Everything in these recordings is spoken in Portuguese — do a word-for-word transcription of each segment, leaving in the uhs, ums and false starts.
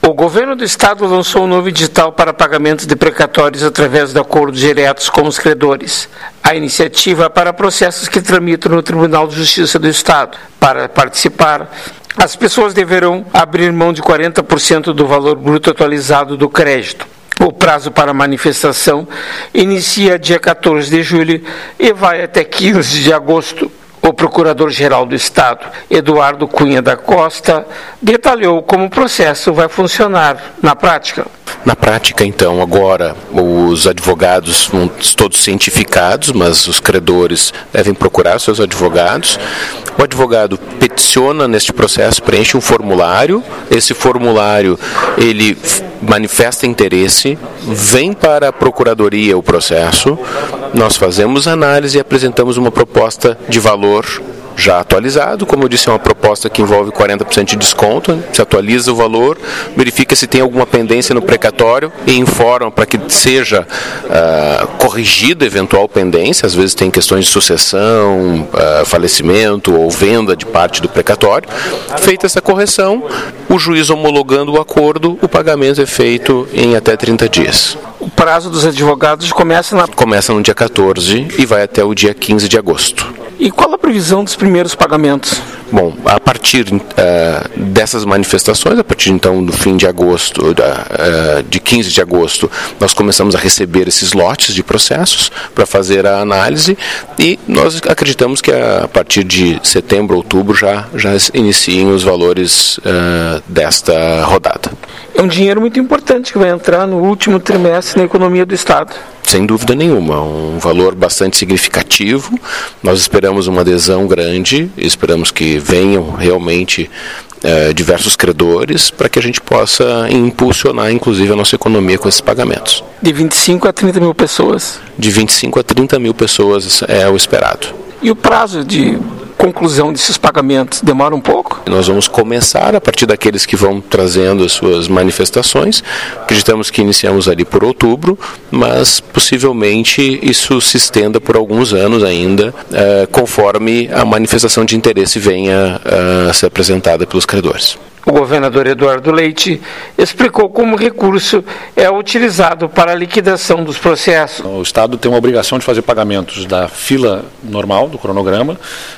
O governo do estado lançou um novo edital para pagamento de precatórios através de acordos diretos com os credores. A iniciativa é para processos que tramitam no Tribunal de Justiça do Estado. Para participar, as pessoas deverão abrir mão de quarenta por cento do valor bruto atualizado do crédito. O prazo para manifestação inicia dia quatorze de julho e vai até quinze de agosto. O Procurador-Geral do Estado, Eduardo Cunha da Costa, detalhou como o processo vai funcionar na prática. Na prática, então, agora os advogados vão todos cientificados, mas os credores devem procurar seus advogados. O advogado peticiona neste processo, preenche um formulário. Esse formulário, ele manifesta interesse, vem para a Procuradoria o processo, nós fazemos análise e apresentamos uma proposta de valor já atualizado. Como eu disse, é uma proposta que envolve quarenta por cento de desconto, se atualiza o valor, verifica se tem alguma pendência no precatório e informa para que seja uh, corrigida eventual pendência. Às vezes tem questões de sucessão, uh, falecimento ou venda de parte do precatório. Feita essa correção, o juiz homologando o acordo, o pagamento é feito em até trinta dias. O prazo dos advogados começa na... Começa no dia quatorze e vai até o dia quinze de agosto. E qual a previsão dos primeiros pagamentos? Bom, a partir uh, dessas manifestações, a partir então do fim de agosto, uh, de quinze de agosto, nós começamos a receber esses lotes de processos para fazer a análise e nós acreditamos que a partir de setembro, outubro já, já iniciem os valores uh, desta rodada. É um dinheiro muito importante que vai entrar no último trimestre na economia do Estado. Sem dúvida nenhuma, um valor bastante significativo. Nós esperamos uma adesão grande, esperamos que venham realmente eh, diversos credores para que a gente possa impulsionar, inclusive, a nossa economia com esses pagamentos. De vinte e cinco a trinta mil pessoas? De vinte e cinco a trinta mil pessoas é o esperado. E o prazo de conclusão desses pagamentos demora um pouco? Nós vamos começar a partir daqueles que vão trazendo as suas manifestações. Acreditamos que iniciamos ali por outubro, mas possivelmente isso se estenda por alguns anos ainda, eh, conforme a manifestação de interesse venha a ser apresentada pelos credores. O governador Eduardo Leite explicou como o recurso é utilizado para a liquidação dos processos. O Estado tem uma obrigação de fazer pagamentos da fila normal, do cronograma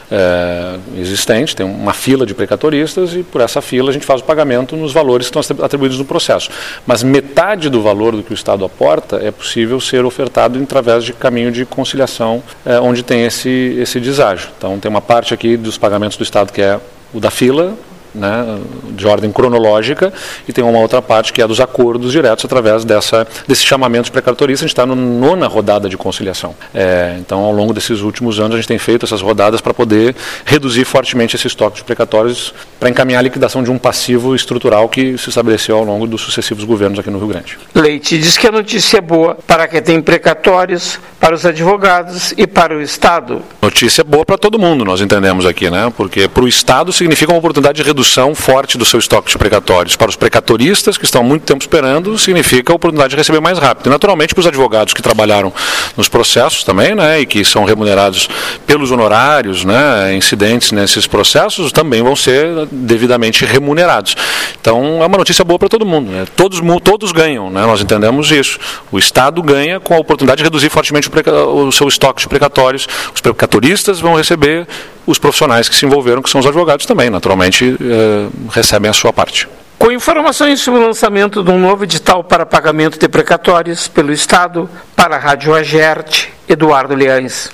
é, existente, tem uma fila de precatoristas e por essa fila a gente faz o pagamento nos valores que estão atribuídos no processo. Mas metade do valor do que o Estado aporta é possível ser ofertado através de caminho de conciliação, é, onde tem esse, esse deságio. Então tem uma parte aqui dos pagamentos do Estado que é o da fila, né, de ordem cronológica, e tem uma outra parte que é dos acordos diretos através dessa, desse chamamento de precatorista. A gente está na nona rodada de conciliação. É, então, ao longo desses últimos anos, a gente tem feito essas rodadas para poder reduzir fortemente esse estoque de precatórios para encaminhar a liquidação de um passivo estrutural que se estabeleceu ao longo dos sucessivos governos aqui no Rio Grande. Leite diz que a notícia é boa para quem tem precatórios, para os advogados e para o Estado. Notícia boa para todo mundo, nós entendemos aqui, né? Porque para o Estado significa uma oportunidade de redução forte do seu estoque de precatórios. Para os precatoristas, que estão há muito tempo esperando, significa a oportunidade de receber mais rápido. E, naturalmente, para os advogados que trabalharam nos processos também, né, e que são remunerados pelos honorários, né, incidentes nesses processos, também vão ser devidamente remunerados. Então, é uma notícia boa para todo mundo, né? Todos, todos ganham, né? Nós entendemos isso. O Estado ganha com a oportunidade de reduzir fortemente o, preca... o seu estoque de precatórios. Os precatoristas vão receber, os profissionais que se envolveram, que são os advogados também, naturalmente, eh, recebem a sua parte. Com informações sobre o lançamento de um novo edital para pagamento de precatórios pelo Estado, para a Rádio Agerte, Eduardo Leães.